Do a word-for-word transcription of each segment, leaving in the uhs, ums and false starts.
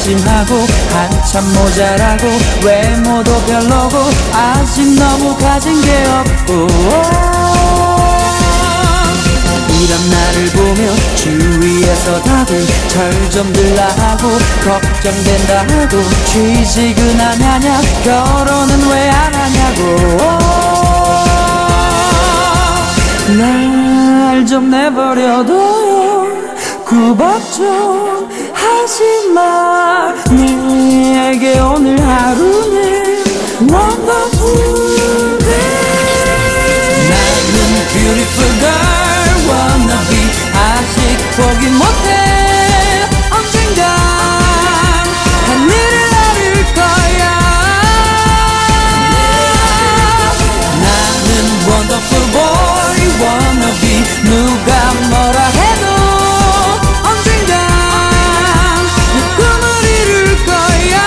소심하고 한참 모자라고 외모도 별로고 아직 너무 가진 게 없고 이런 나를 보며 주위에서 다들 절 좀 들라 하고 걱정된다 하고 취직은 안 하냐 결혼은 왜 안 하냐고 날 좀 내버려둬요 구박 좀 하지마 내게 오늘 하루는 wonderful day 나는 beautiful girl wannabe 아직 포기 못해 언젠간 하늘을 나를 거야 나는 wonderful boy wannabe 누가 뭐라 해도 언젠간 내 꿈을 이룰 거야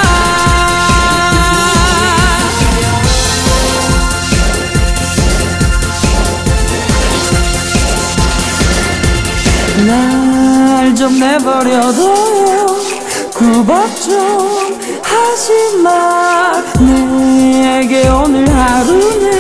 날 좀 내버려둬요 구박 좀 하지마 내게 오늘 하루는